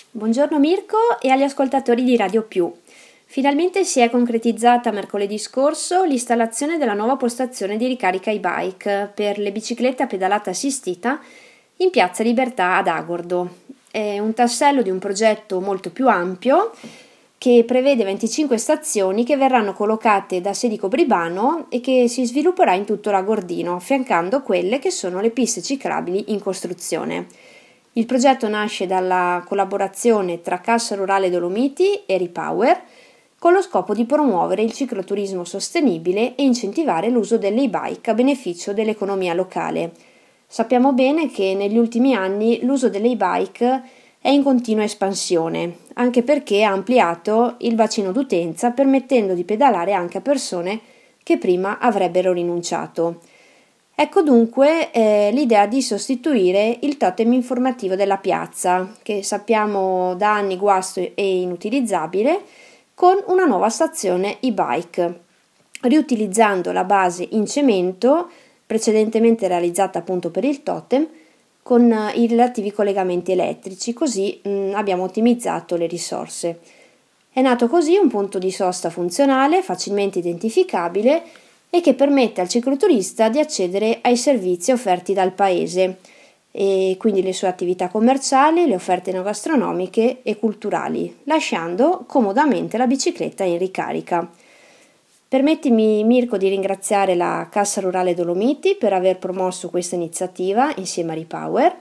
Buongiorno Mirko e agli ascoltatori di Radio Più. Finalmente si è concretizzata mercoledì scorso l'installazione della nuova postazione di ricarica e-bike per le biciclette a pedalata assistita in Piazza Libertà ad Agordo. È un tassello di un progetto molto più ampio che prevede 25 stazioni che verranno collocate da Sedico Bribano e che si svilupperà in tutto l'Agordino, affiancando quelle che sono le piste ciclabili in costruzione. Il progetto nasce dalla collaborazione tra Cassa Rurale Dolomiti e Repower con lo scopo di promuovere il cicloturismo sostenibile e incentivare l'uso delle e-bike a beneficio dell'economia locale. Sappiamo bene che negli ultimi anni l'uso delle e-bike è in continua espansione, anche perché ha ampliato il bacino d'utenza permettendo di pedalare anche a persone che prima avrebbero rinunciato. Ecco dunque l'idea di sostituire il totem informativo della piazza, che sappiamo da anni guasto e inutilizzabile, con una nuova stazione e-bike, riutilizzando la base in cemento precedentemente realizzata appunto per il totem, con i relativi collegamenti elettrici, così abbiamo ottimizzato le risorse. È nato così un punto di sosta funzionale, facilmente identificabile e che permette al cicloturista di accedere ai servizi offerti dal paese, e quindi le sue attività commerciali, le offerte enogastronomiche e culturali, lasciando comodamente la bicicletta in ricarica. Permettimi, Mirko, di ringraziare la Cassa Rurale Dolomiti per aver promosso questa iniziativa insieme a Repower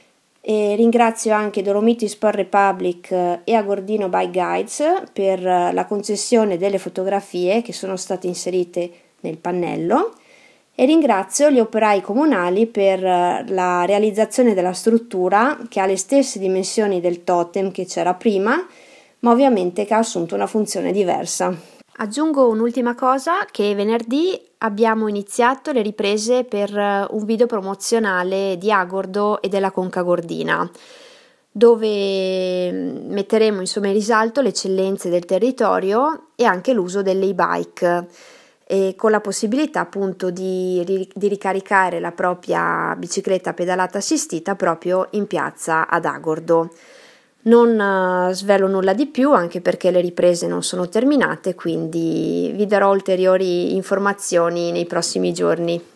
e ringrazio anche Dolomiti Sport Republic e Agordino Bike Guides per la concessione delle fotografie che sono state inserite nel pannello e ringrazio gli operai comunali per la realizzazione della struttura che ha le stesse dimensioni del totem che c'era prima, ma ovviamente che ha assunto una funzione diversa. Aggiungo un'ultima cosa, che venerdì abbiamo iniziato le riprese per un video promozionale di Agordo e della Conca Gordina, dove metteremo insomma in risalto le eccellenze del territorio e anche l'uso delle e-bike, e con la possibilità appunto di ricaricare la propria bicicletta pedalata assistita proprio in piazza ad Agordo. Non svelo nulla di più anche perché le riprese non sono terminate, quindi vi darò ulteriori informazioni nei prossimi giorni.